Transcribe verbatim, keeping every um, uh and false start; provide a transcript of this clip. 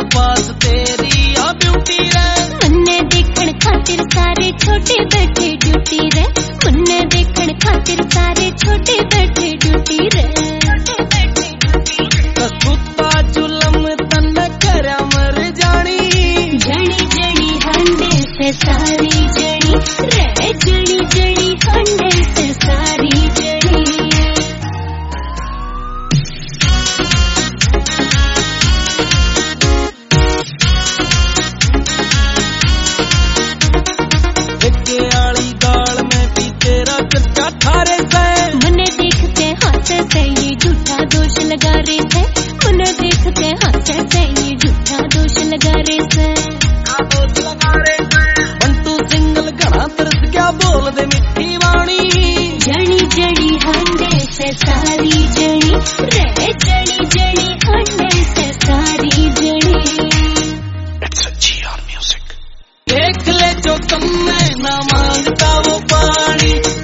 पास तेरी आ ब्यूटी रे। मुन्ने देखण खातिर सारे छोटे बैठे ड्यूटी रे। मुन्ने देखण खातिर सारे छोटे बैठे ड्यूटी रे। कुत्ता जुलम तन करया मर जानी। जड़ी जड़ी हंडे से सारी जड़ी रे। जड़ी जड़ी हंडे से सारी जड़ी। आली दाल में भी तेरा चर्चा थारे से। मुन्ने देखते हाथ से ये झूठा दोष लगा रे थे। मुन्ने देखते हाथ से ये झूठा दोष लगा रे से। बंटू सिंगल घना तरस क्या बोल दे मिठी वाणी। जड़ी जड़ी हंडे से सारी जड़ी रे। जड़ी जड़ी हंडे से सारी जड़ी। देख ले जो तुमने ना मांगता वो पानी।